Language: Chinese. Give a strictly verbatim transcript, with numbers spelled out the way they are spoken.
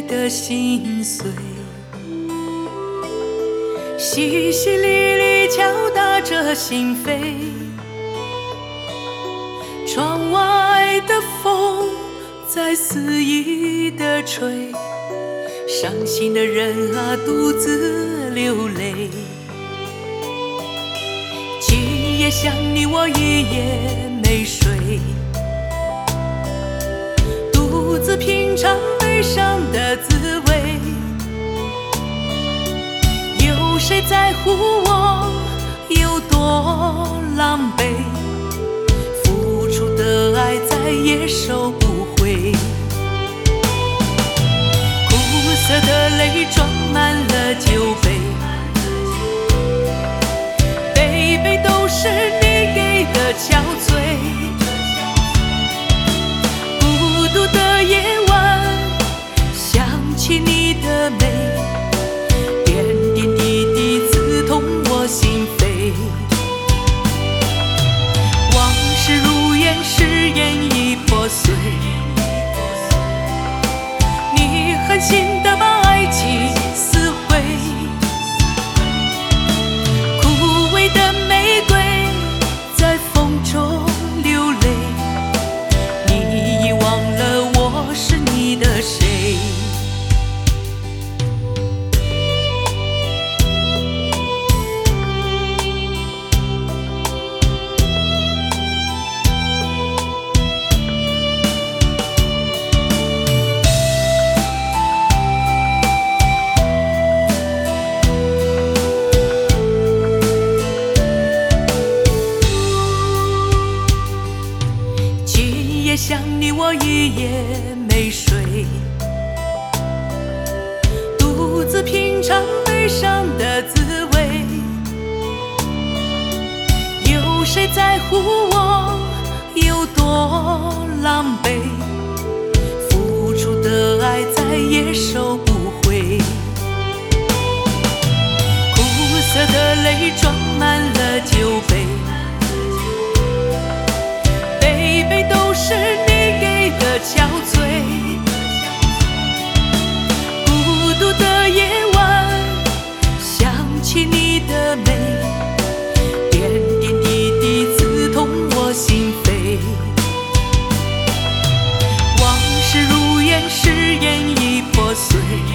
的心碎，淅淅沥沥敲打着心扉。窗外的风在肆意地吹，伤心的人啊，独自流泪。今夜想你，我一夜没睡，独自品尝悲伤的滋味。有谁在乎我有多狼狈？付出的爱再也收不回。苦涩的泪装满了酒杯，杯杯都是你给的憔悴。孤独的夜晚，想起你的美，点点滴滴刺痛我心扉。往事如烟，誓言已破碎。你狠心地把爱情撕毁，枯萎的玫瑰在风中流泪。你已忘了我是你的谁。今夜想你，我一夜没睡，独自品尝悲伤的滋味。有谁在乎我有多狼狈？付出的爱再也收不回。苦涩的泪装满了酒杯，杯杯都是你给的憔悴。孤独的夜晚，想起你的美，点点滴滴刺痛我心扉。往事如烟，誓言已破碎。